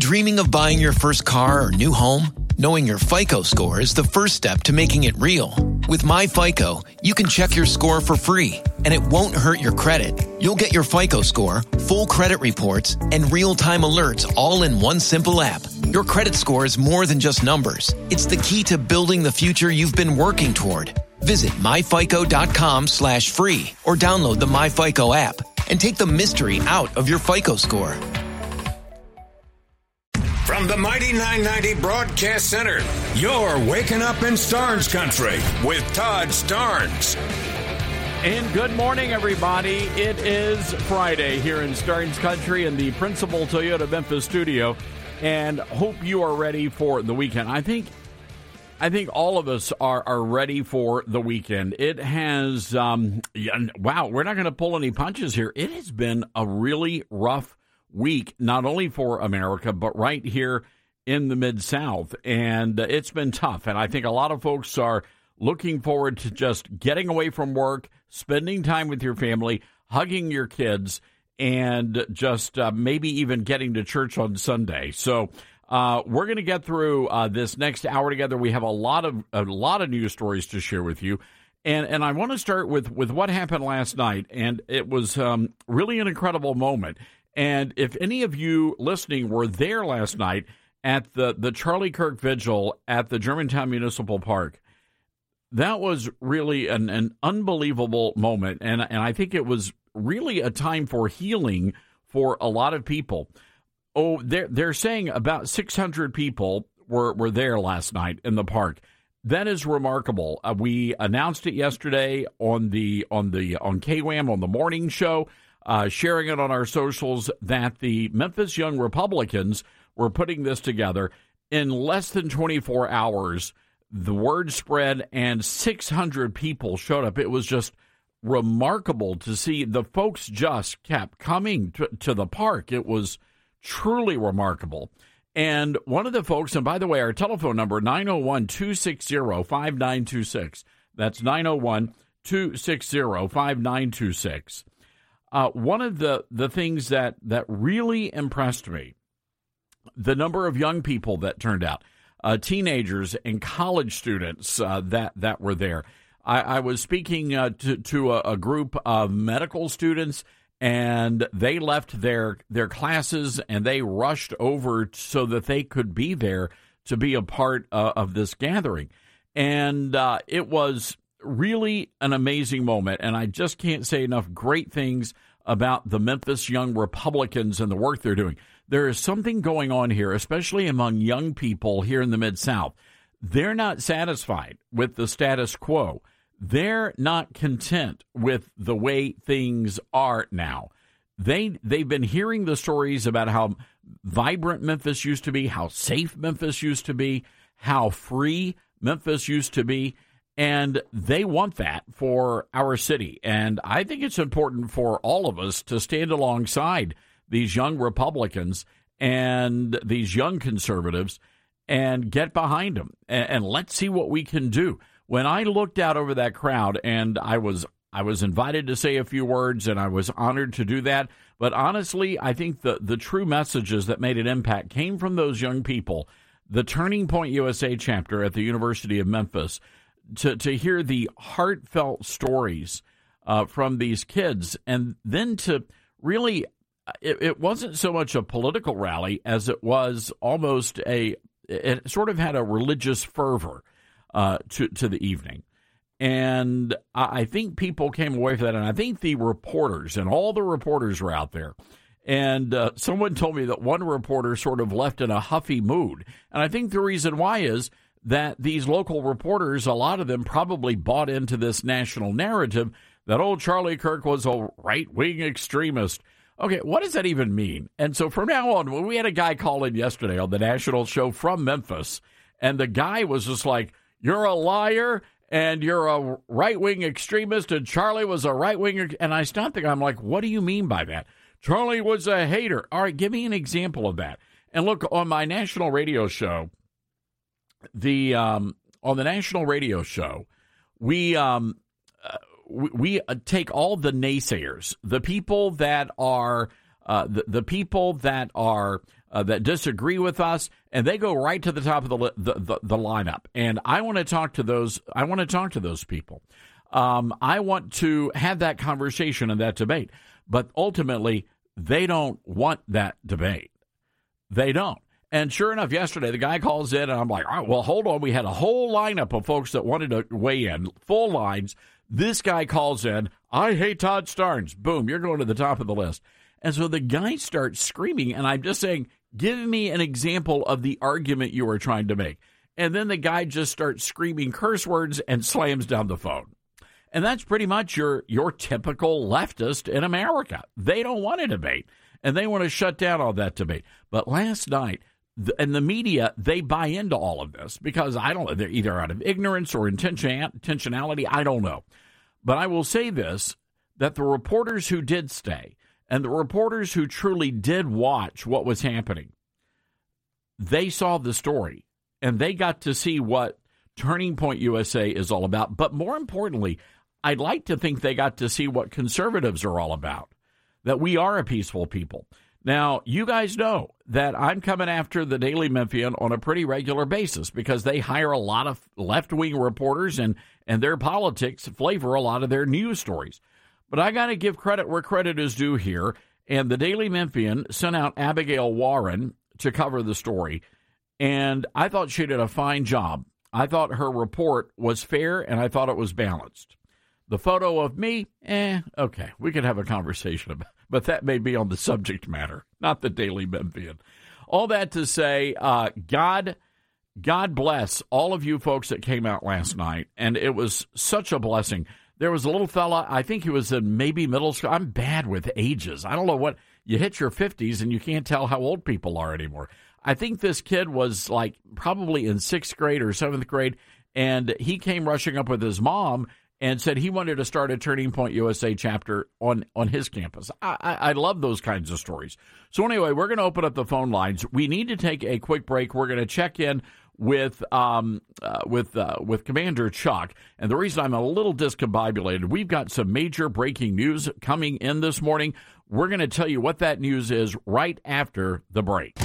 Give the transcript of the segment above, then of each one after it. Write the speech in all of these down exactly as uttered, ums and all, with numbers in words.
Dreaming of buying your first car or new home? Knowing your FICO score is the first step to making it real. With MyFICO, you can check your score for free, and it won't hurt your credit. You'll get your FICO score, full credit reports, and real-time alerts all in one simple app. Your credit score is more than just numbers. It's the key to building the future you've been working toward. Visit myfico.com slash free or download the MyFICO app and take the mystery out of your FICO score. From the Mighty nine ninety Broadcast Center, you're waking up in Starnes Country with Todd Starnes. And good morning, everybody. It is Friday here in Starnes Country in the Principal Toyota Memphis studio, and hope you are ready for the weekend. I think I think all of us are, are ready for the weekend. It has, um, wow, we're not going to pull any punches here. It has been a really rough week, not only for America, but right here in the Mid-South. And it's been tough. And I think a lot of folks are looking forward to just getting away from work, spending time with your family, hugging your kids, and just uh, maybe even getting to church on Sunday. So uh, we're going to get through uh, this next hour together. We have a lot of a lot of news stories to share with you. And and I want to start with, with what happened last night. And it was um, really an incredible moment. And if any of you listening were there last night at the, the Charlie Kirk Vigil at the Germantown Municipal Park, that was really an, an unbelievable moment. And, and I think it was really a time for healing for a lot of people. Oh, they're, they're saying about six hundred people were, were there last night in the park. That is remarkable. Uh, we announced it yesterday on the on the on K W A M on the morning show. Uh, sharing it on our socials that the Memphis Young Republicans were putting this together. In less than twenty-four hours, the word spread and six hundred people showed up. It was just remarkable to see. The folks just kept coming to, to the park. It was truly remarkable. And one of the folks, and by the way, our telephone number, nine oh one, two six zero, five nine two six. That's nine oh one, two six zero, five nine two six. Uh, one of the, the things that, that really impressed me, the number of young people that turned out, uh, teenagers and college students uh, that, that were there. I, I was speaking uh, to, to a, a group of medical students, and they left their, their classes and they rushed over so that they could be there to be a part uh, of this gathering. And uh, it was really an amazing moment, and I just can't say enough great things about the Memphis Young Republicans and the work they're doing. There is something going on here, especially among young people here in the Mid-South. They're not satisfied with the status quo. They're not content with the way things are now. They, they've been hearing the stories about how vibrant Memphis used to be, how safe Memphis used to be, how free Memphis used to be. And they want that for our city. And I think it's important for all of us to stand alongside these young Republicans and these young conservatives and get behind them. And, and let's see what we can do. When I looked out over that crowd, and I was I was invited to say a few words, and I was honored to do that. But honestly, I think the, the true messages that made an impact came from those young people. The Turning Point U S A chapter at the University of Memphis, to to hear the heartfelt stories uh, from these kids, and then to really, it, it wasn't so much a political rally as it was almost a, it sort of had a religious fervor uh, to, to the evening. And I, I think people came away from that, and I think the reporters, and all the reporters were out there, and uh, someone told me that one reporter sort of left in a huffy mood. And I think the reason why is that these local reporters, a lot of them probably bought into this national narrative that, oh, Charlie Kirk was a right-wing extremist. Okay, what does that even mean? And so from now on, when we had a guy call in yesterday on the national show from Memphis, and the guy was just like, you're a liar, and you're a right-wing extremist, and Charlie was a right-wing, and I stopped the guy. I'm like, what do you mean by that? Charlie was a hater. All right, give me an example of that. And look, on my national radio show, The um, on the national radio show, we um, uh, we, we uh, take all the naysayers, the people that are uh, the, the people that are uh, that disagree with us, and they go right to the top of the, li- the, the the lineup. And I want to talk to those. I want to talk to those people. Um, I want to have that conversation and that debate. But ultimately, they don't want that debate. They don't. And sure enough, yesterday, the guy calls in, and I'm like, all right, well, hold on. We had a whole lineup of folks that wanted to weigh in, full lines. This guy calls in, I hate Todd Starnes. Boom, you're going to the top of the list. And so the guy starts screaming, and I'm just saying, give me an example of the argument you were trying to make. And then the guy just starts screaming curse words and slams down the phone. And that's pretty much your your typical leftist in America. They don't want to debate, and they want to shut down all that debate. But last night, the, and the media, they buy into all of this because I don't know, they're either out of ignorance or intention, intentionality. I don't know. But I will say this, that the reporters who did stay and the reporters who truly did watch what was happening, they saw the story, and they got to see what Turning Point U S A is all about. But more importantly, I'd like to think they got to see what conservatives are all about, that we are a peaceful people. Now, you guys know that I'm coming after the Daily Memphian on a pretty regular basis because they hire a lot of left-wing reporters, and, and their politics flavor a lot of their news stories. But I got to give credit where credit is due here, and the Daily Memphian sent out Abigail Warren to cover the story, and I thought she did a fine job. I thought her report was fair, and I thought it was balanced. The photo of me, eh, okay, we could have a conversation about it, but that may be on the subject matter, not the Daily Memphian. All that to say, uh, God, God bless all of you folks that came out last night, and it was such a blessing. There was a little fella, I think he was in maybe middle school. I'm bad with ages. I don't know what, you hit your fifties and you can't tell how old people are anymore. I think this kid was like probably in sixth grade or seventh grade, and he came rushing up with his mom and said he wanted to start a Turning Point U S A chapter on, on his campus. I, I, I love those kinds of stories. So anyway, we're going to open up the phone lines. We need to take a quick break. We're going to check in with um uh, with uh, with Commander Chuck. And the reason I'm a little discombobulated, we've got some major breaking news coming in this morning. We're going to tell you what that news is right after the break.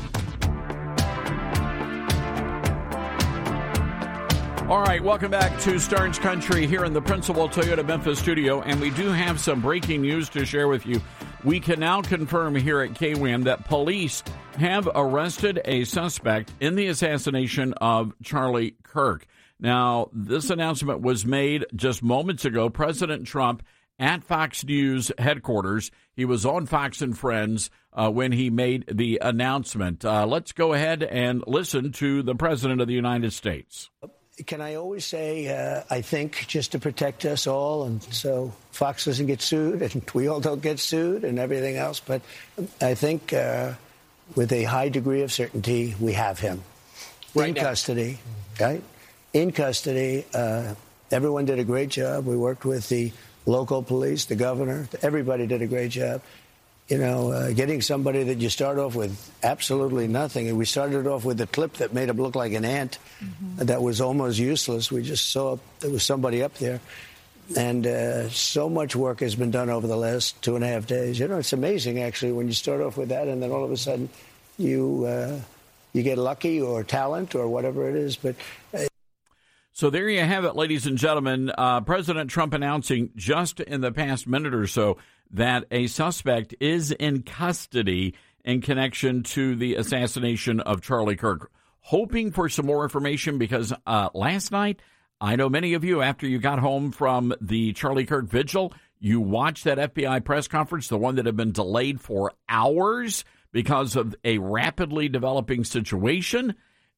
All right, welcome back to Starnes Country here in the Principal Toyota Memphis studio, and we do have some breaking news to share with you. We can now confirm here at K W A M that police have arrested a suspect in the assassination of Charlie Kirk. Now, this announcement was made just moments ago. President Trump at Fox News headquarters. He was on Fox and Friends uh, when he made the announcement. Uh, let's go ahead and listen to the President of the United States. Can I always say, uh, I think, just to protect us all, and so Fox doesn't get sued, and we all don't get sued, and everything else. But I think uh, with a high degree of certainty, we have him right in now. custody, right? In custody. Uh, everyone did a great job. We worked with the local police, the governor. Everybody did a great job. You know, uh, getting somebody that you start off with absolutely nothing. And we started off with a clip that made him look like an ant mm-hmm. that was almost useless. We just saw there was somebody up there. And uh, so much work has been done over the last two and a half days. You know, it's amazing, actually, when you start off with that and then all of a sudden you uh, you get lucky or talent or whatever it is. But uh, So there you have it, ladies and gentlemen. Uh, President Trump announcing just in the past minute or so that a suspect is in custody in connection to the assassination of Charlie Kirk. Hoping for some more information because uh, last night, I know many of you, after you got home from the Charlie Kirk vigil, you watched that F B I press conference, the one that had been delayed for hours because of a rapidly developing situation.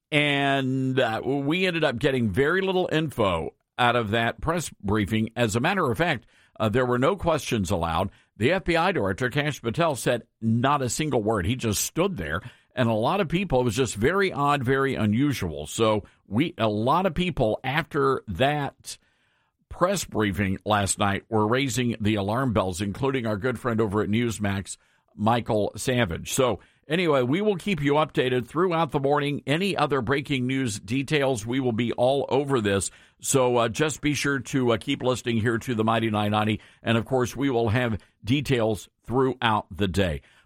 And uh, we ended up getting very little info out of that press briefing. As a matter of fact, uh, there were no questions allowed. The F B I director, Kash Patel, said not a single word. He just stood there. And a lot of people, it was just very odd, very unusual. So we, a lot of people after that press briefing last night were raising the alarm bells, including our good friend over at Newsmax, Michael Savage. So anyway, we will keep you updated throughout the morning. Any other breaking news details, we will be all over this. So uh, just be sure to uh, keep listening here to the Mighty nine ninety. And, of course, we will have details throughout the day.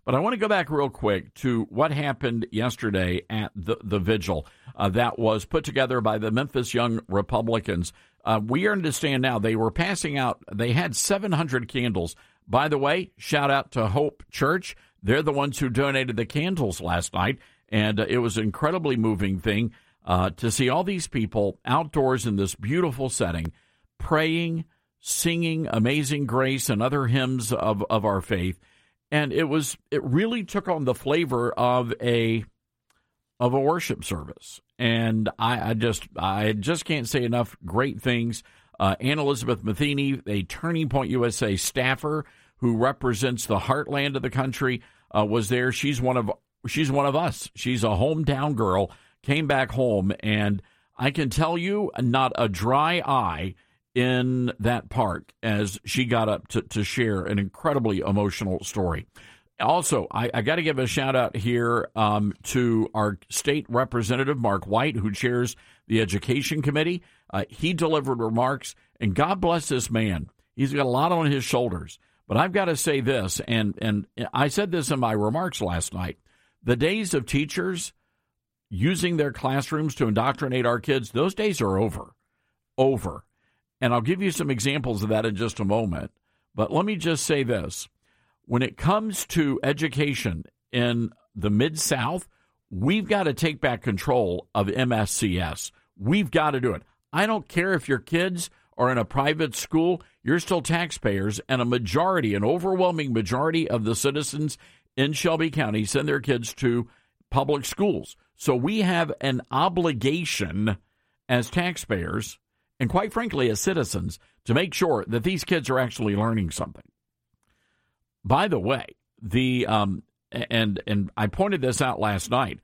But I want to go back real quick to what happened yesterday at the, the vigil uh, that was put together by the Memphis Young Republicans. Uh, we understand now they were passing out, they had seven hundred candles. By the way, shout out to Hope Church. They're the ones who donated the candles last night, and uh, it was an incredibly moving thing uh, to see all these people outdoors in this beautiful setting, praying, singing Amazing Grace and other hymns of, of our faith. And it was it really took on the flavor of a of a worship service. And I, I just I just can't say enough great things. Uh, Ann Elizabeth Matheny, a Turning Point U S A staffer who represents the heartland of the country, uh, was there. She's one of she's one of us. She's a hometown girl, came back home, and I can tell you, not a dry eye in that park as she got up to, to share an incredibly emotional story. Also, I, I got to give a shout out here um, to our state representative, Mark White, who chairs the Education Committee. Uh, he delivered remarks, and God bless this man. He's got a lot on his shoulders. But I've got to say this, and, and I said this in my remarks last night. The days of teachers using their classrooms to indoctrinate our kids, those days are over. Over. And I'll give you some examples of that in just a moment. But let me just say this. When it comes to education in the Mid-South, we've got to take back control of M S C S. We've got to do it. I don't care if your kids are in a private school, you're still taxpayers, and a majority, an overwhelming majority of the citizens in Shelby County send their kids to public schools. So we have an obligation as taxpayers, and quite frankly, as citizens, to make sure that these kids are actually learning something. By the way, the um, and and I pointed this out last night,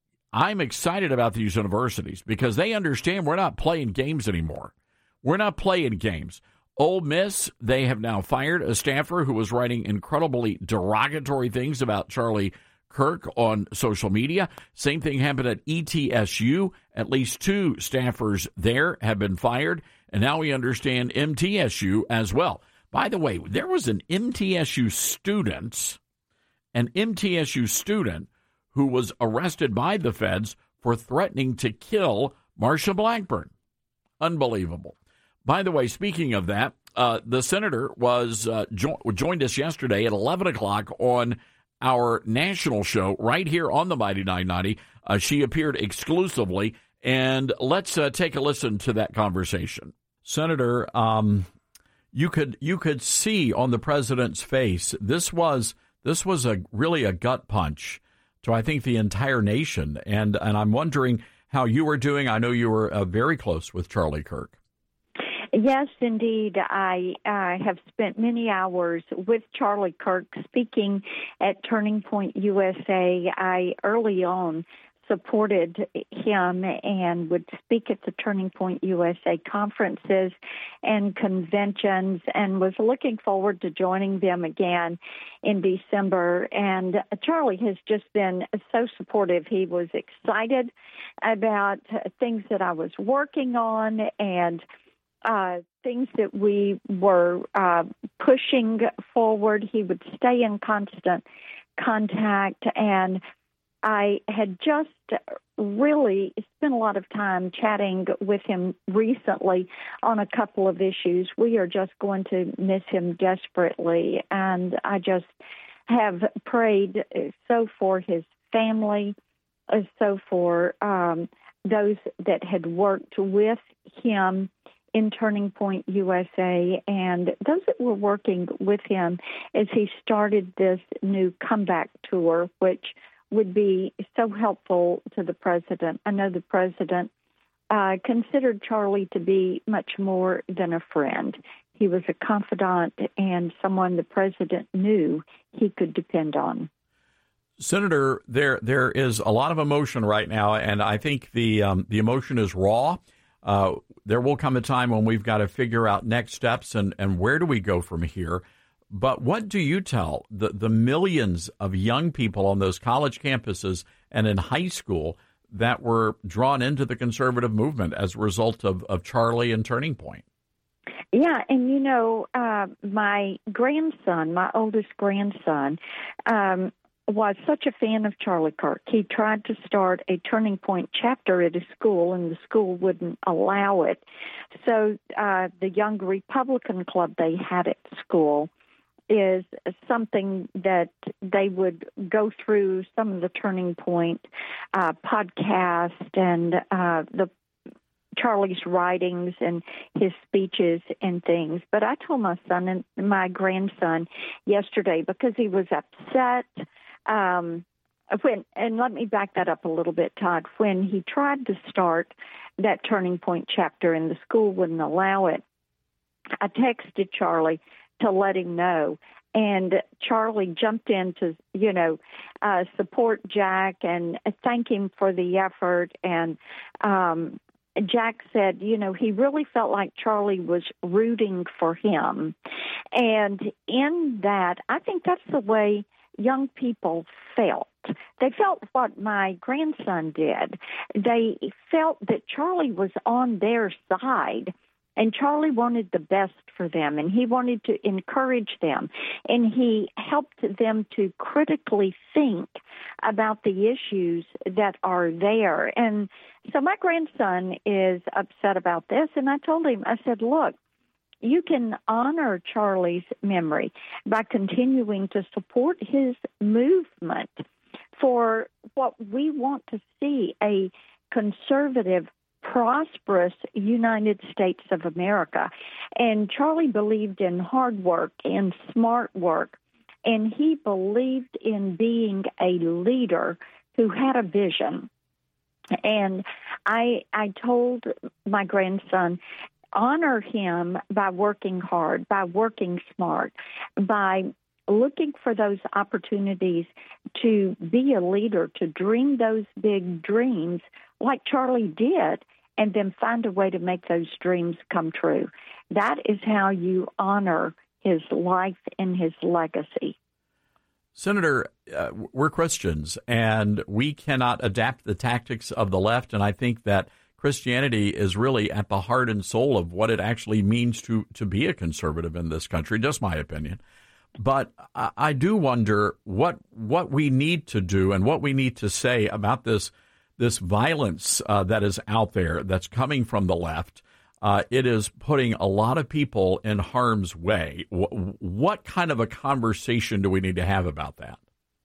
I'm excited about these universities because they understand we're not playing games anymore. We're not playing games. Ole Miss, they have now fired a staffer who was writing incredibly derogatory things about Charlie Kirk on social media. Same thing happened at E T S U. At least two staffers there have been fired, and now we understand M T S U as well. By the way, there was an M T S U student, an M T S U student who was arrested by the feds for threatening to kill Marsha Blackburn. Unbelievable. By the way, speaking of that, uh, the senator was uh, jo- joined us yesterday at eleven o'clock on our national show right here on the Mighty nine ninety. Uh, she appeared exclusively, and let's uh, take a listen to that conversation. Senator, um, you could you could see on the president's face this was this was a really a gut punch to I think the entire nation, and and I'm wondering how you were doing. I know you were uh, very close with Charlie Kirk. Yes, indeed. I uh, have spent many hours with Charlie Kirk speaking at Turning Point U S A. I early on supported him and would speak at the Turning Point U S A conferences and conventions and was looking forward to joining them again in December. And Charlie has just been so supportive. He was excited about things that I was working on and Uh, things that we were uh, pushing forward. He would stay in constant contact, and I had just really spent a lot of time chatting with him recently on a couple of issues. We are just going to miss him desperately, and I just have prayed so for his family, so for um, those that had worked with him in Turning Point U S A, and those that were working with him as he started this new comeback tour, which would be so helpful to the president. I know the president uh, considered Charlie to be much more than a friend. He was a confidant and someone the president knew he could depend on. Senator, there there is a lot of emotion right now, and I think the um, the emotion is raw. Uh, there will come a time when we've got to figure out next steps and, and where do we go from here. But what do you tell the, the millions of young people on those college campuses and in high school that were drawn into the conservative movement as a result of, of Charlie and Turning Point? Yeah, and, you know, uh, my grandson, my oldest grandson, um, was such a fan of Charlie Kirk. He tried to start a Turning Point chapter at his school, and the school wouldn't allow it. So uh, the Young Republican Club they had at school is something that they would go through some of the Turning Point uh, podcast and uh, the Charlie's writings and his speeches and things. But I told my son and my grandson yesterday, because he was upset um, when, and let me back that up a little bit, Todd, when he tried to start that Turning Point chapter and the school wouldn't allow it, I texted Charlie to let him know. And Charlie jumped in to, you know, uh, support Jack and thank him for the effort. And um, Jack said, you know, he really felt like Charlie was rooting for him. And in that, I think that's the way young people felt. They felt what my grandson did. They felt that Charlie was on their side. And Charlie wanted the best for them, and he wanted to encourage them, and he helped them to critically think about the issues that are there. And so my grandson is upset about this, and I told him, I said, look, you can honor Charlie's memory by continuing to support his movement for what we want to see, a conservative, prosperous United States of America. And Charlie believed in hard work and smart work, and he believed in being a leader who had a vision. And I I told my grandson, honor him by working hard, by working smart, by looking for those opportunities to be a leader, to dream those big dreams like Charlie did, and then find a way to make those dreams come true. That is how you honor his life and his legacy. Senator, uh, we're Christians, and we cannot adapt the tactics of the left, and I think that Christianity is really at the heart and soul of what it actually means to, to be a conservative in this country, just my opinion. But I, I do wonder what what we need to do and what we need to say about this this violence uh, that is out there that's coming from the left. Uh, it is putting a lot of people in harm's way. W- what kind of a conversation do we need to have about that?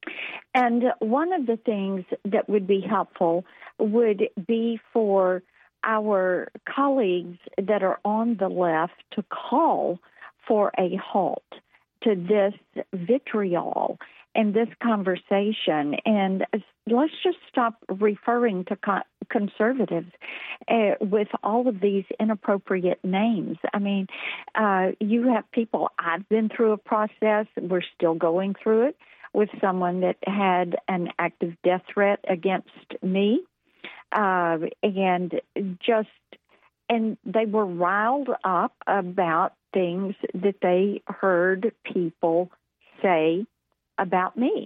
And one of the things that would be helpful would be for our colleagues that are on the left to call for a halt to this vitriol and this conversation. And let's just stop referring to co- conservatives uh, with all of these inappropriate names. I mean, uh, you have people, I've been through a process, we're still going through it, with someone that had an active death threat against me. Uh, and just, and they were riled up about things that they heard people say about me.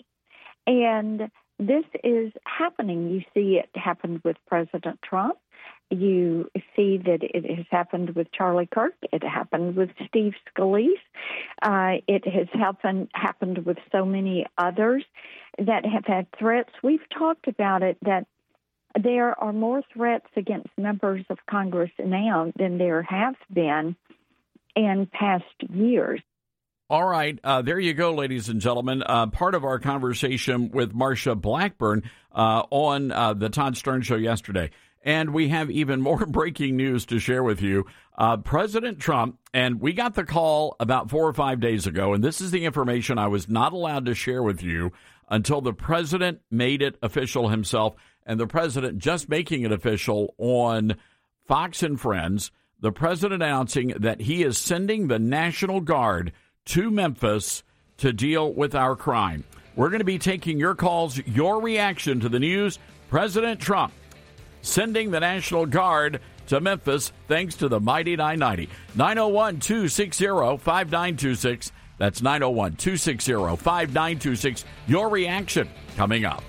And this is happening. You see it happened with President Trump. You see that it has happened with Charlie Kirk. It happened with Steve Scalise. Uh, it has happened, happened with so many others that have had threats. We've talked about it, that there are more threats against members of Congress now than there have been in past years. All right. Uh, there you go, ladies and gentlemen. Uh, part of our conversation with Marsha Blackburn uh, on uh, the Todd Stern Show yesterday. And we have even more breaking news to share with you. Uh, President Trump, and we got the call about four or five days ago, and this is the information I was not allowed to share with you until the president made it official himself, and the president just making it official on Fox and Friends, the president announcing that he is sending the National Guard to Memphis to deal with our crime. We're going to be taking your calls, your reaction to the news. President Trump sending the National Guard to Memphis thanks to the mighty nine ninety. nine oh one, two six zero, five nine two six. That's nine oh one, two six zero, five nine two six. Your reaction coming up.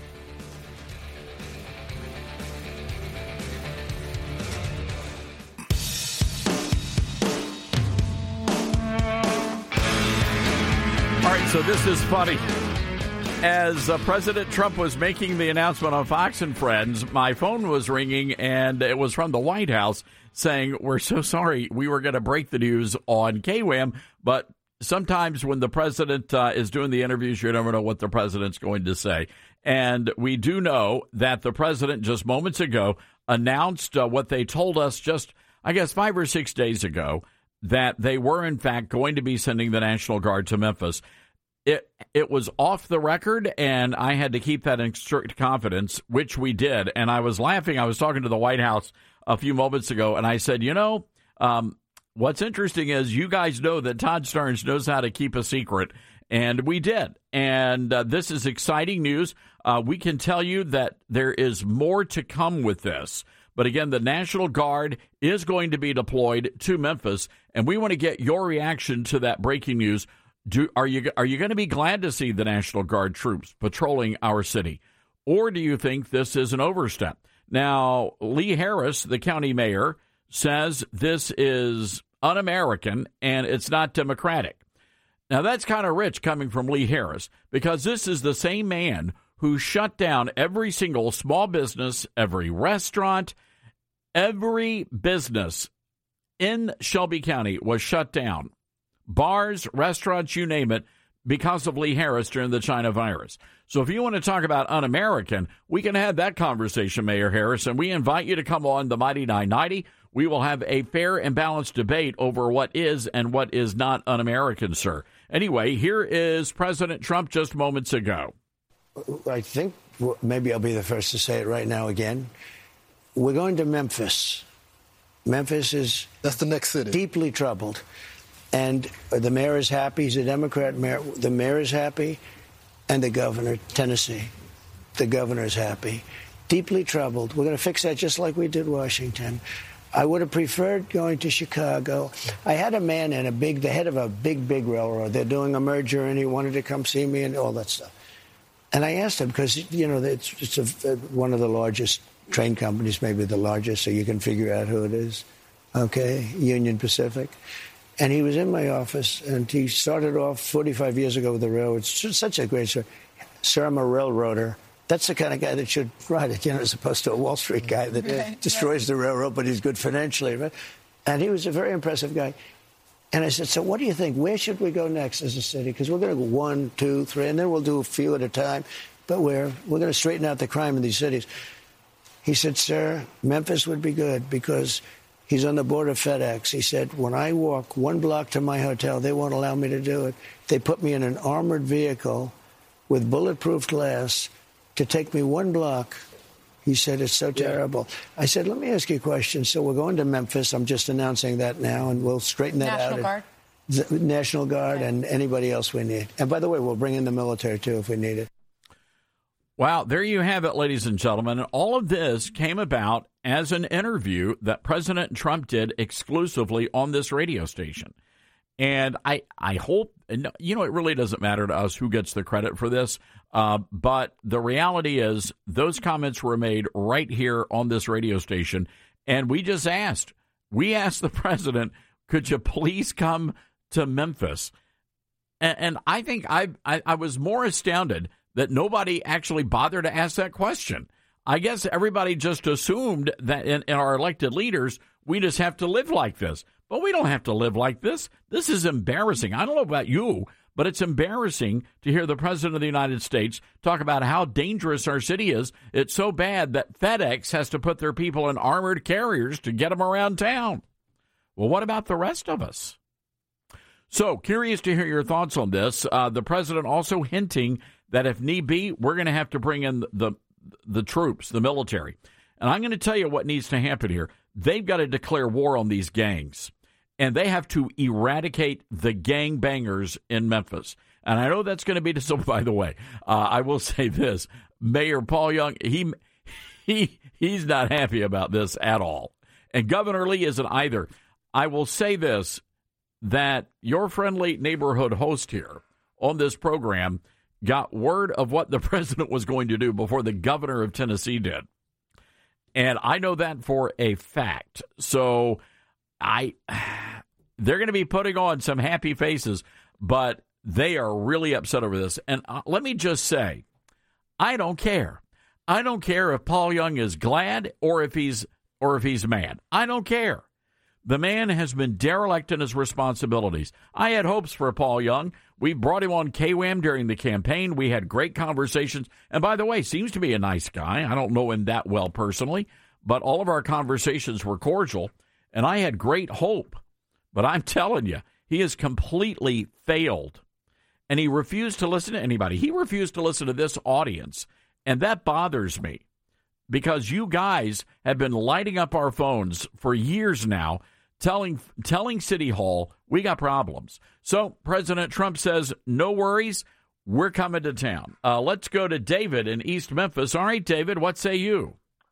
All right, so this is funny. As uh, President Trump was making the announcement on Fox and Friends, my phone was ringing, and it was from the White House saying, we're so sorry, we were going to break the news on K W A M, but sometimes when the president uh, is doing the interviews, you never know what the president's going to say. And we do know that the president just moments ago announced uh, what they told us just, I guess, five or six days ago, that they were, in fact, going to be sending the National Guard to Memphis. It it was off the record, and I had to keep that in strict confidence, which we did. And I was laughing. I was talking to the White House a few moments ago, and I said, you know, um, what's interesting is you guys know that Todd Starnes knows how to keep a secret, and we did. And uh, this is exciting news. Uh, we can tell you that there is more to come with this. But again, the National Guard is going to be deployed to Memphis, and we want to get your reaction to that breaking news. Do, are you are you going to be glad to see the National Guard troops patrolling our city, or do you think this is an overstep? Now, Lee Harris, the county mayor, says this is un-American and it's not democratic. Now, that's kind of rich coming from Lee Harris, because this is the same man who shut down every single small business, every restaurant, every business in Shelby County was shut down. Bars, restaurants, you name it, because of Lee Harris during the China virus. So if you want to talk about un-American, we can have that conversation, Mayor Harris, and we invite you to come on the Mighty nine ninety. We will have a fair and balanced debate over what is and what is not un-American, sir. Anyway, here is President Trump just moments ago. I think maybe I'll be the first to say it right now again. We're going to Memphis. Memphis is that's the next city. Deeply troubled. And the mayor is happy. He's a Democrat mayor. The mayor is happy. And the governor, Tennessee, the governor is happy. Deeply troubled. We're going to fix that just like we did Washington. I would have preferred going to Chicago. I had a man in a big, the head of a big, big railroad. They're doing a merger, and he wanted to come see me and all that stuff. And I asked him, because, you know, it's, it's a, one of the largest train companies, maybe the largest, so you can figure out who it is. Okay, Union Pacific. And he was in my office, and he started off forty-five years ago with the railroad. It's such a great story. Sir, I'm a railroader. That's the kind of guy that should ride it, you know, as opposed to a Wall Street guy that right. destroys the railroad, but he's good financially. Right? And he was a very impressive guy. And I said, so what do you think? Where should we go next as a city? Because we're going to go one, two, three, and then we'll do a few at a time. But we're, we're going to straighten out the crime in these cities. He said, sir, Memphis would be good because he's on the board of FedEx. He said, when I walk one block to my hotel, they won't allow me to do it. They put me in an armored vehicle with bulletproof glass to take me one block. He said, it's so terrible. I said, let me ask you a question. So we're going to Memphis. I'm just announcing that now, and we'll straighten that National out. Guard? The National Guard okay. and anybody else we need. And by the way, we'll bring in the military, too, if we need it. Wow, there you have it, ladies and gentlemen. And all of this came about as an interview that President Trump did exclusively on this radio station. And I, I hope, you know, it really doesn't matter to us who gets the credit for this. Uh, but the reality is those comments were made right here on this radio station. And we just asked, we asked the president, could you please come to Memphis? And, and I think I, I, I was more astounded that nobody actually bothered to ask that question. I guess everybody just assumed that in, in our elected leaders, we just have to live like this. But we don't have to live like this. This is embarrassing. I don't know about you, but it's embarrassing to hear the President of the United States talk about how dangerous our city is. It's so bad that FedEx has to put their people in armored carriers to get them around town. Well, what about the rest of us? So, curious to hear your thoughts on this. Uh, the president also hinting that if need be, we're going to have to bring in the, the the troops, the military. And I'm going to tell you what needs to happen here. They've got to declare war on these gangs. And they have to eradicate the gangbangers in Memphis. And I know that's going to be, so by the way, uh, I will say this. Mayor Paul Young, he he he's not happy about this at all. And Governor Lee isn't either. I will say this, that your friendly neighborhood host here on this program got word of what the president was going to do before the governor of Tennessee did. And I know that for a fact. So I, they're going to be putting on some happy faces, but They are really upset over this. And uh, let me just say, I don't care. I don't care if Paul Young is glad or if he's or if he's mad. I don't care. The man has been derelict in his responsibilities. I had hopes for Paul Young. We brought him on K W A M during the campaign. We had great conversations. And by the way, seems to be a nice guy. I don't know him that well personally, but all of our conversations were cordial, and I had great hope. But I'm telling you, he has completely failed. And he refused to listen to anybody. He refused to listen to this audience. And that bothers me because you guys have been lighting up our phones for years now, telling telling City Hall we got problems. So President Trump says, no worries, we're coming to town. Uh, let's go to David in East Memphis. All right, David, what say you?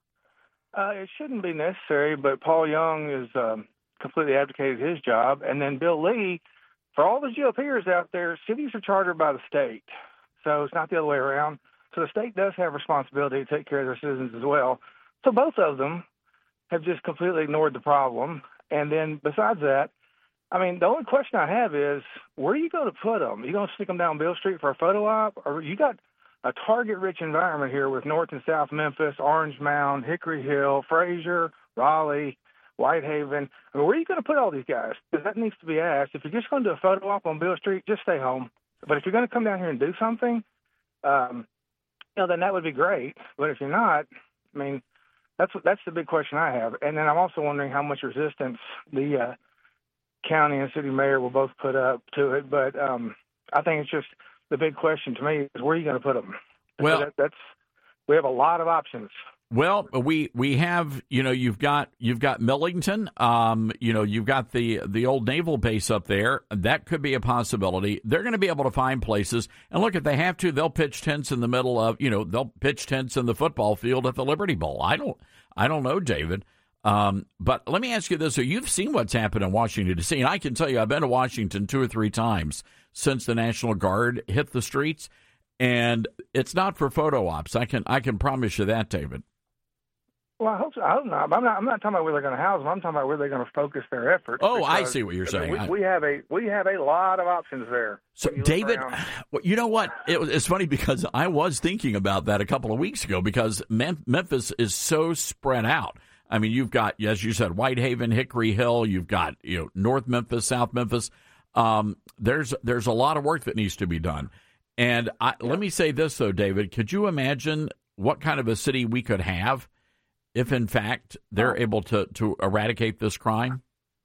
Uh, it shouldn't be necessary, but Paul Young has um, completely abdicated his job. And then Bill Lee, for all the GOPers out there, cities are chartered by the state. So it's not the other way around. So the state does have responsibility to take care of their citizens as well. So both of them have just completely ignored the problem. And then besides that, I mean, the only question I have is, where are you going to put them? Are you going to stick them down Beale Street for a photo op? Or you got a target-rich environment here with North and South Memphis, Orange Mound, Hickory Hill, Fraser, Raleigh, Whitehaven. I mean, where are you going to put all these guys? Because that needs to be asked. If you're just going to do a photo op on Beale Street, just stay home. But if you're going to come down here and do something, um, you know, then that would be great. But if you're not, I mean, that's that's the big question I have. And then I'm also wondering how much resistance the uh, county and city mayor will both put up to it. But um, I think it's just the big question to me is, where are you going to put them? Well, so that, that's we have a lot of options. Well, we we have, you know, you've got you've got Millington, um, you know, you've got the the old naval base up there. That could be a possibility. They're going to be able to find places. And look, if they have to, they'll pitch tents in the middle of, you know, they'll pitch tents in the football field at the Liberty Bowl. I don't I don't know, David. Um, but let me ask you this. So you've seen what's happened in Washington, D C, and I can tell you I've been to Washington two or three times since the National Guard hit the streets, and it's not for photo ops. I can I can promise you that, David. Well, I hope so. I hope not. I'm not. I'm not talking about where they're going to house them. I'm talking about where they're going to focus their efforts. Oh, I see what you're saying. We, we have a we have a lot of options there. So, David, well, you know what? It was, it's funny because I was thinking about that a couple of weeks ago because Memphis is so spread out. I mean, you've got, as you said, Whitehaven, Hickory Hill. You've got, you know, North Memphis, South Memphis. Um, there's there's a lot of work that needs to be done. And I, yeah. let me say this though, David. Could you imagine what kind of a city we could have if, in fact, they're able to, to eradicate this crime?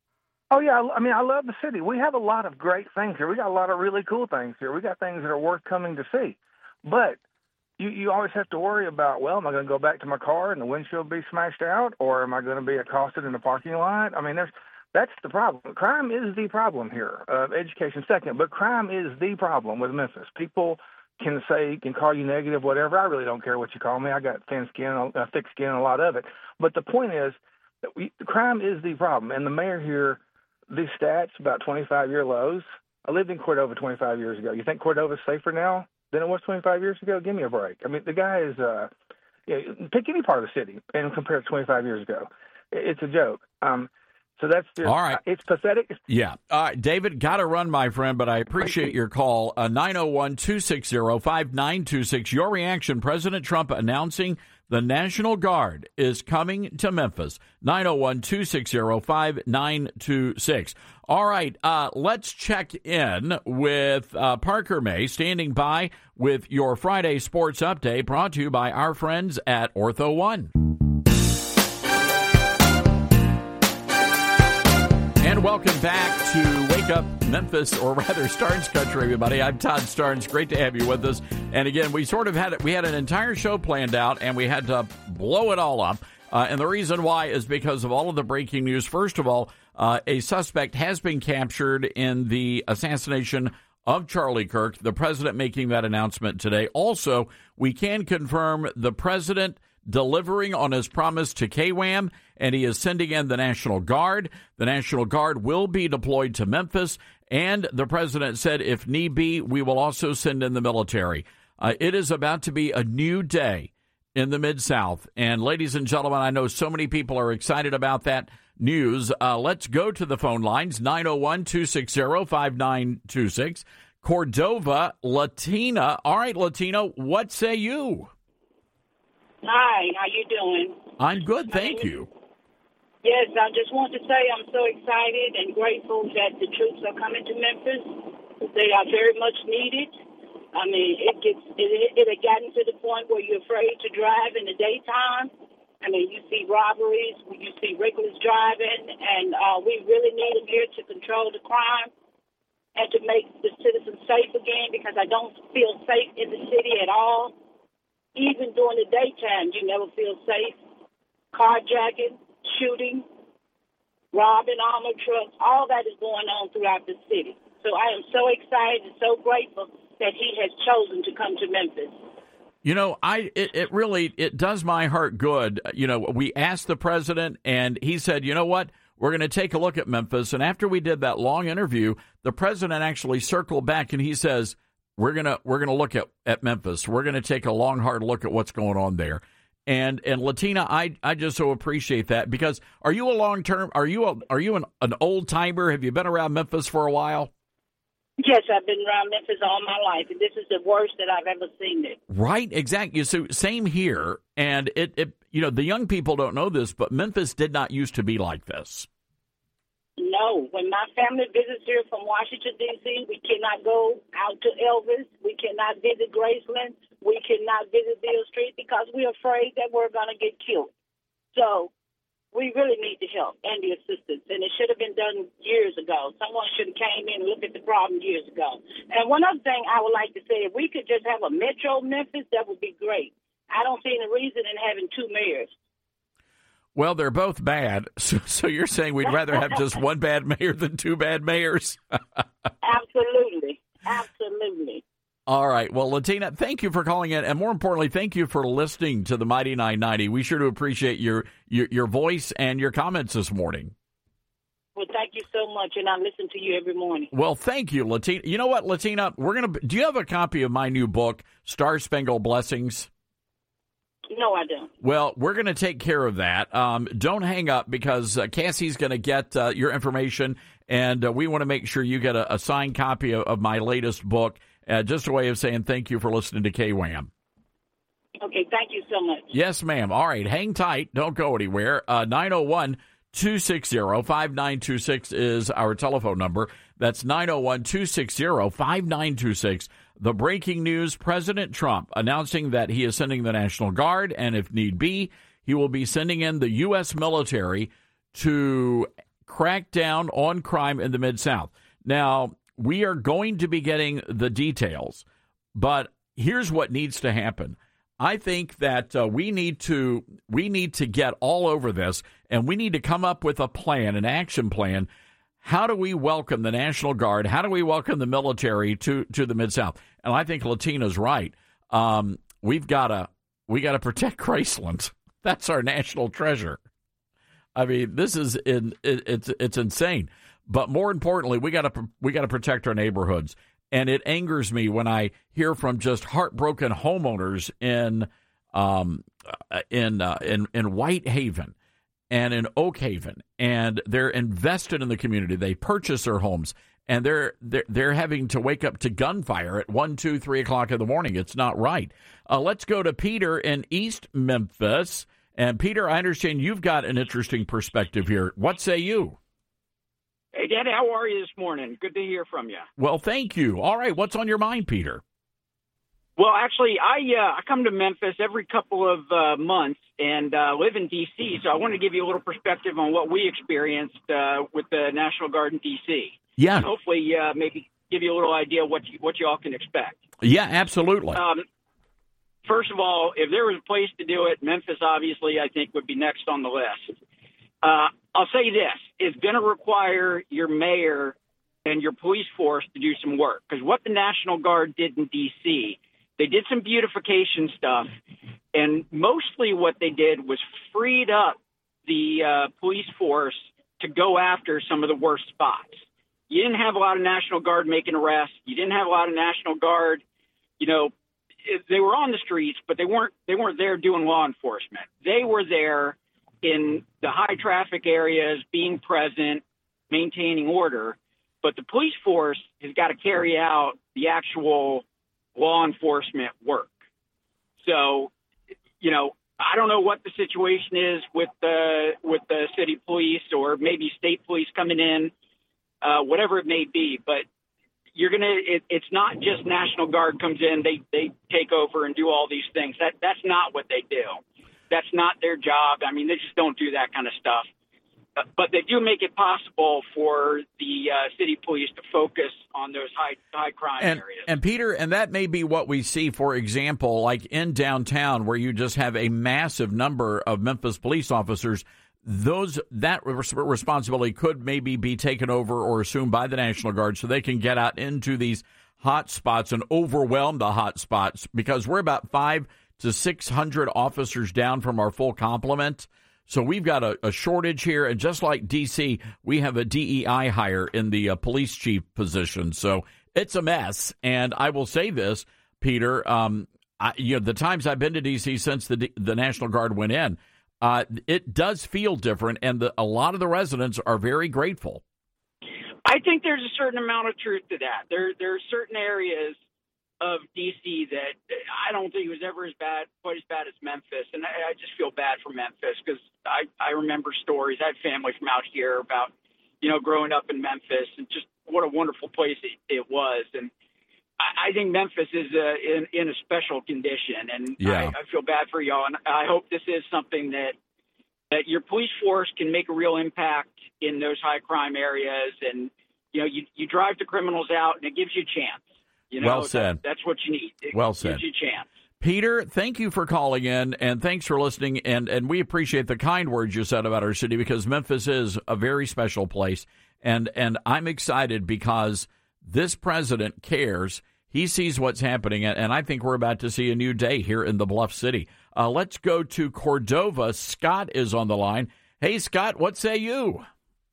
Oh, yeah. I mean, I love the city. We have a lot of great things here. We got a lot of really cool things here. We got things that are worth coming to see. But you, you always have to worry about, well, am I going to go back to my car and the windshield be smashed out, or am I going to be accosted in the parking lot? I mean, there's that's the problem. Crime is the problem here. Uh, education second, but crime is the problem with Memphis. People can say, can call you negative, whatever. I really don't care what you call me. I got thin skin, uh, thick skin, a lot of it. But the point is that we, crime is the problem. And the mayor here, these stats about twenty-five year lows. I lived in Cordova twenty-five years ago. You think Cordova's safer now than it was twenty-five years ago? Give me a break. I mean, the guy is, uh, you know, pick any part of the city and compare it to twenty-five years ago. It's a joke. Um, So that's just, all right. It's pathetic. Yeah. All right, David, got to run, my friend, but I appreciate your call. Uh, nine oh one, two six zero, five nine two six. Your reaction, President Trump announcing the National Guard is coming to Memphis. nine oh one, two six zero, five nine two six. All right, uh, let's check in with uh, Parker May, standing by with your Friday Sports Update, brought to you by our friends at Ortho One. And welcome back to Wake Up Memphis, or rather Starnes Country, everybody. I'm Todd Starnes. Great to have you with us. And again, we sort of had it. We had an entire show planned out, and we had to blow it all up. Uh, and the reason why is because of all of the breaking news. First of all, uh, a suspect has been captured in the assassination of Charlie Kirk. The president making that announcement today. Also, we can confirm the president delivering on his promise to K W A M, and he is sending in the National Guard. The National Guard will be deployed to Memphis, and the president said if need be, we will also send in the military. Uh, it is about to be a new day in the Mid-South, and ladies and gentlemen, I know so many people are excited about that news. Uh, let's go to the phone lines, nine oh one, two six zero, five nine two six. Cordova, Latina. All right, Latina, what say you? Hi, how you doing? I'm good, thank you. Yes, I just want to say I'm so excited and grateful that the troops are coming to Memphis. They are very much needed. I mean, it gets it, it had gotten to the point where you're afraid to drive in the daytime. I mean, you see robberies, you see reckless driving, and uh, we really need them here to control the crime and to make the citizens safe again, because I don't feel safe in the city at all. Even during the daytime, you never feel safe. Carjacking, shooting, robbing armored trucks, all that is going on throughout the city. So I am so excited and so grateful that he has chosen to come to Memphis. You know, I it, it really, it does my heart good. You know, we asked the president, and he said, you know what, we're going to take a look at Memphis. And after we did that long interview, the president actually circled back, and he says, we're going to we're going to look at, at Memphis. We're going to take a long, hard look at what's going on there. And and Latina, I I just so appreciate that, because are you a long term? Are you a, are you an, an old timer? Have you been around Memphis for a while? Yes, I've been around Memphis all my life, and this is the worst that I've ever seen it. Right, exactly. So same here, and it, it you know the young people don't know this, but Memphis did not used to be like this. No, when my family visits here from Washington, D C, we cannot go out to Elvis. We cannot visit Graceland. We cannot visit Beale Street because we're afraid that we're going to get killed. So we really need the help and the assistance, and it should have been done years ago. Someone should have came in and looked at the problem years ago. And one other thing I would like to say, if we could just have a Metro Memphis, that would be great. I don't see any reason in having two mayors. Well, they're both bad, so, so you're saying we'd rather have just one bad mayor than two bad mayors? Absolutely. Absolutely. All right. Well, Latina, thank you for calling in, and more importantly, thank you for listening to the Mighty nine ninety. We sure do appreciate your, your, your voice and your comments this morning. Well, thank you so much, and I listen to you every morning. Well, thank you, Latina. You know what, Latina? We're gonna. Do you have a copy of my new book, Star Spangled Blessings? No, I don't. Well, we're going to take care of that. Um, don't hang up, because uh, Cassie's going to get uh, your information, and uh, we want to make sure you get a, a signed copy of, of my latest book. Uh, just a way of saying thank you for listening to K W A M. Okay, thank you so much. Yes, ma'am. All right, hang tight. Don't go anywhere. Uh, nine oh one, two six zero, five nine two six is our telephone number. That's nine oh one, two six zero, five nine two six. The breaking news, President Trump announcing that he is sending the National Guard, and if need be, he will be sending in the U S military to crack down on crime in the Mid-South. Now, we are going to be getting the details, but here's what needs to happen. I think that uh, we need to we need to get all over this, and we need to come up with a plan, an action plan. How do we welcome the National Guard? How do we welcome the military to, to the Mid-South? And I think Latina's right. Um, we've got to we got to protect Graceland. That's our national treasure. I mean, this is in, it, it's it's insane. But more importantly, we got to we got to protect our neighborhoods. And it angers me when I hear from just heartbroken homeowners in um, in uh, in in Whitehaven and in Oak Haven, and they're invested in the community. They purchase their homes, and they're they're, they're having to wake up to gunfire at one, two, three o'clock in the morning. It's not right. Uh, let's go to Peter in East Memphis. And Peter, I understand you've got an interesting perspective here. What say you? Hey, Daddy, how are you this morning? Good to hear from you. Well, thank you. All right, what's on your mind, Peter? Well, actually, I uh, I come to Memphis every couple of uh, months and uh, live in D C, so I want to give you a little perspective on what we experienced uh, with the National Guard in D C. Yeah. And hopefully, uh, maybe give you a little idea what you, what you all can expect. Yeah, absolutely. Um, first of all, if there was a place to do it, Memphis, obviously, I think would be next on the list. Uh, I'll say this. It's going to require your mayor and your police force to do some work, because what the National Guard did in D C, they did some beautification stuff, and mostly what they did was freed up the uh, police force to go after some of the worst spots. You didn't have a lot of National Guard making arrests. You didn't have a lot of National Guard, you know, they were on the streets, but they weren't they weren't there doing law enforcement. They were there in the high traffic areas, being present, maintaining order. but the police force has got to carry out the actual law enforcement work. So, you know, I don't know what the situation is with the with the city police or maybe state police coming in, uh, whatever it may be. But you're gonna. It, it's not just National Guard comes in, they they take over and do all these things. That that's not what they do. That's not their job. I mean, they just don't do that kind of stuff. But they do make it possible for the uh, city police to focus on those high high crime and, areas. And, Peter, and that may be what we see, for example, like in downtown where you just have a massive number of Memphis police officers. Those that responsibility could maybe be taken over or assumed by the National Guard so they can get out into these hot spots and overwhelm the hot spots, because we're about five to six hundred officers down from our full complement. So we've got a, a shortage here, and just like D C, we have a D E I hire in the uh, police chief position. So it's a mess. And I will say this, Peter, um, I, you know, the times I've been to D C since the the National Guard went in, uh, it does feel different, and the, a lot of the residents are very grateful. I think there's a certain amount of truth to that. There, there are certain areas of D C that I don't think was ever as bad, quite as bad as Memphis. And I, I just feel bad for Memphis because I, I remember stories. I have family from out here about, you know, growing up in Memphis and just what a wonderful place it, it was. And I, I think Memphis is uh, in, in a special condition. And yeah. I, I feel bad for y'all. And I hope this is something that, that your police force can make a real impact in those high crime areas. And, you know, you, you drive the criminals out and it gives you a chance. You know, well said. That, that's what you need. It well gives said. you a chance. Peter, thank you for calling in, and thanks for listening, and, and we appreciate the kind words you said about our city, because Memphis is a very special place, and, and I'm excited because this president cares. He sees what's happening, and I think we're about to see a new day here in the Bluff City. Uh, let's go to Cordova. Scott is on the line. Hey, Scott, what say you?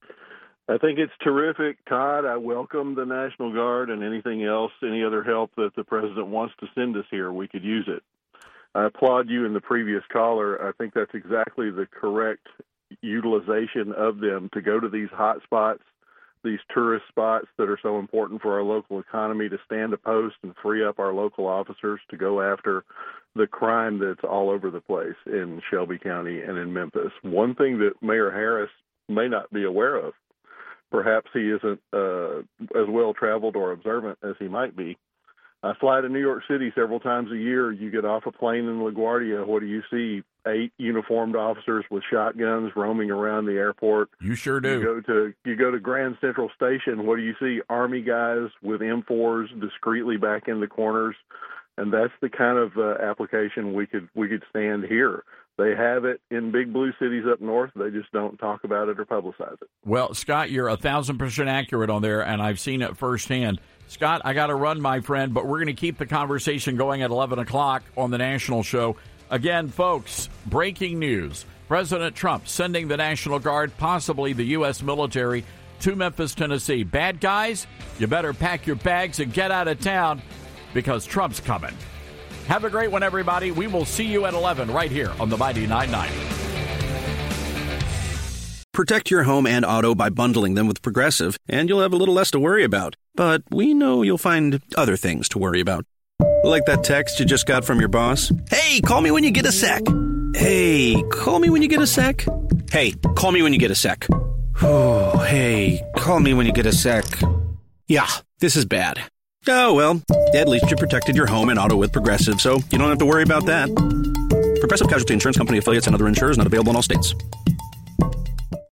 I think it's terrific, Todd. I welcome the National Guard and anything else, any other help that the president wants to send us here. We could use it. I applaud you and the previous caller. I think that's exactly the correct utilization of them, to go to these hot spots, these tourist spots that are so important for our local economy, to stand a post and free up our local officers to go after the crime that's all over the place in Shelby County and in Memphis. One thing that Mayor Harris may not be aware of, perhaps he isn't uh, as well-traveled or observant as he might be. I fly to New York City several times a year. You get off a plane in LaGuardia, what do you see? Eight uniformed officers with shotguns roaming around the airport. You sure do. You go to you go to Grand Central Station, what do you see? Army guys with M fours discreetly back in the corners. And that's the kind of uh, application we could we could stand here. They have it in big blue cities up north. They just don't talk about it or publicize it. Well, Scott, you're a thousand percent accurate on there, and I've seen it firsthand. Scott, I got to run, my friend, but we're going to keep the conversation going at eleven o'clock on the National Show. Again, folks, breaking news. President Trump sending the National Guard, possibly the U S military, to Memphis, Tennessee. Bad guys, you better pack your bags and get out of town, because Trump's coming. Have a great one, everybody. We will see you at eleven right here on the Mighty nine ninety. Protect your home and auto by bundling them with Progressive, and you'll have a little less to worry about. But we know you'll find other things to worry about. Like that text you just got from your boss. Hey, call me when you get a sec. Hey, call me when you get a sec. Hey, call me when you get a sec. Oh, hey, call me when you get a sec. Yeah, this is bad. Oh, well, at least you protected your home and auto with Progressive, so you don't have to worry about that. Progressive Casualty Insurance Company affiliates and other insurers not available in all states.